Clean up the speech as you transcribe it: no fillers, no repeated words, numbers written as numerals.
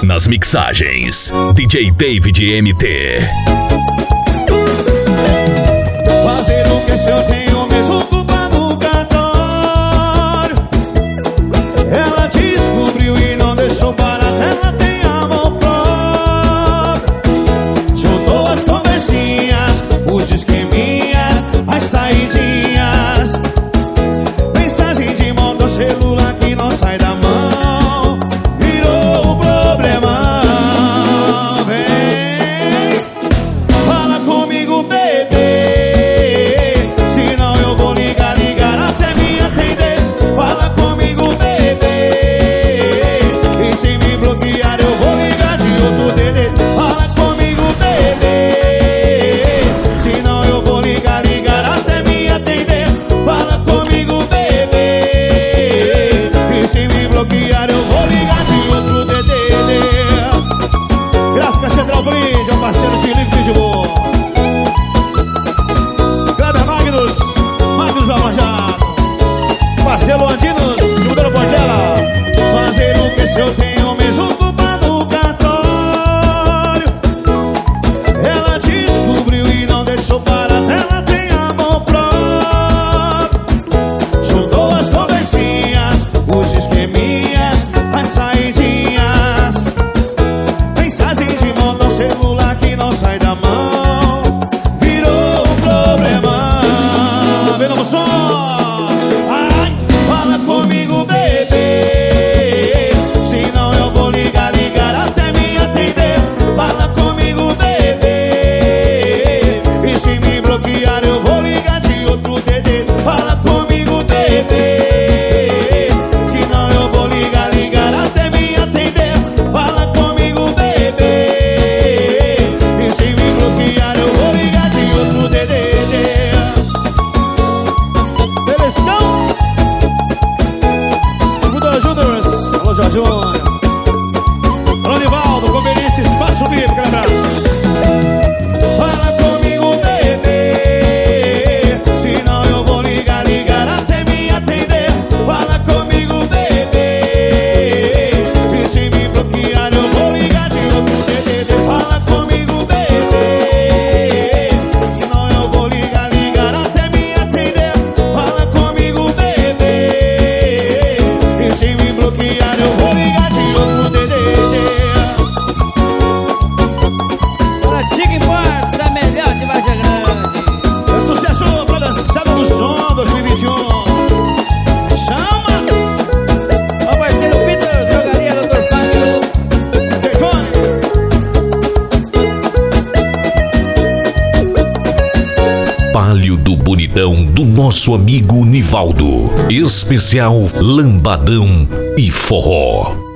Nas mixagens, DJ David MT. Fazer o que se eu tenho mesmo culpa no cartório. Ela descobriu e não deixou barato, ela tem amor próprio. Juntou as conversinhas, os esqueminhas, as saidinhas. Mensagem de mão do celular que não sai da mão. Virou um problema. Vem, fala comigo, bebê. Senão eu vou ligar até me atender. Fala comigo, bebê. E se me bloquear eu vou ligar de outro DD. Fala comigo, bebê. Senão eu vou ligar até me atender. Fala comigo, bebê. E se me bloquear eu vou ligar de outro DD. Gráfica Central Brinde, é um parceiro de Lico de Boa. Kleber Magnus Lamajado, Marcelo Andinos, Judano Portela. Fazer o que se eu tenho mesmo culpa no cartório. Ela descobriu e não deixou barato, ela tem amor próprio. Juntou as conversinhas, os esqueminhas, as saidinhas. Mensagem de mão no celular que não sai da mão. Virou um problema. Vem no som. Ai, fala comigo, bebê. Senão eu vou ligar até me atender. Fala comigo, bebê. E se me bloquear eu vou ligar de outro DD. Fala comigo, bebê. Senão eu vou ligar até me atender. Fala comigo, bebê. E se me bloquear eu vou ligar de outro DD. Beliscão, Escuta Júnior, alô Jorge Júnior. Alô Nivaldo, Conveniência, Espaço VIP, aquele abraço. Fala comigo, bebê. Senão eu vou ligar até me atender. Fala comigo, bebê. E se me bloquear eu vou ligar de outro DD. Fala comigo, bebê. Senão eu vou ligar até me atender. Fala comigo, bebê. E se me bloquear eu vou ligar de outro DD. Para Tig Imports, a melhor de Vargem Grande. É sucesso pra dançada no som 2021. Chama! Ó parceiro Vitor, Drogaria Dr. Fábio. Jeitone! Palio do Bonitão do nosso amigo Nivaldo. Especial Lambadão e Forró.